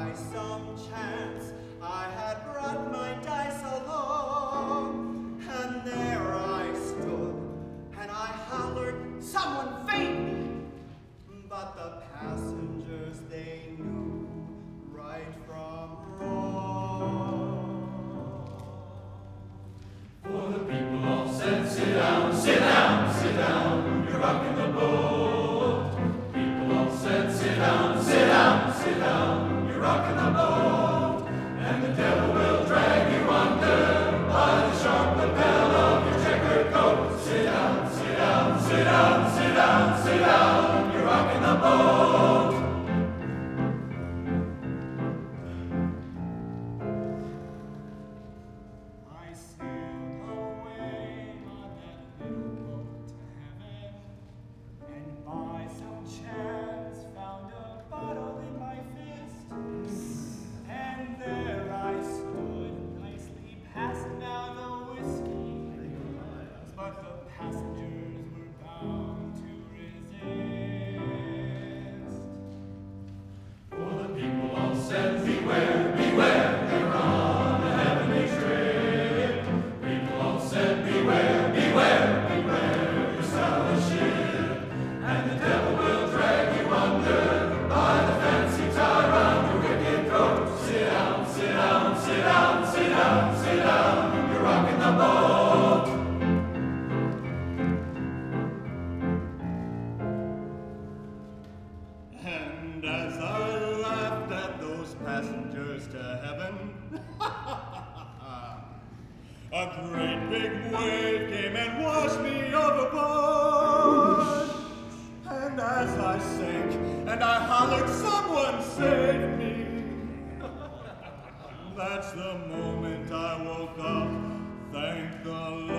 by some chance I had brought my dice along, and there I stood, and I hollered, "Someone feed me!" But the passengers, they knew right from wrong. For the people all said, "Sit down, sit down, sit down, you're rocking the boat." People all said, "Sit down, sit down, sit down, you're rocking the boat." And the devil will drag you under by the sharp lapel of your checkered coat. Sit down, sit down, sit down, sit down, sit down, you're rocking the boat. I sailed away on that little boat to heaven, and by some chance found a bottle in my fist, and there I stood, nicely passing out the whiskey, but the passengers were bound to resist. For the people all said, "Beware, beware, you're on a heavenly trip." People all said, "Beware, beware, beware, you're selling a ship." And the devil will drag you under by the fancy tie round your wicked throat. Sit down, sit down, sit down, sit down, sit down, you're rocking the boat. And as I laughed at those passengers to heaven, a great big wave came and washed me overboard. And as I sank and I hollered, "Someone save me!" That's the moment I woke up, thank the Lord.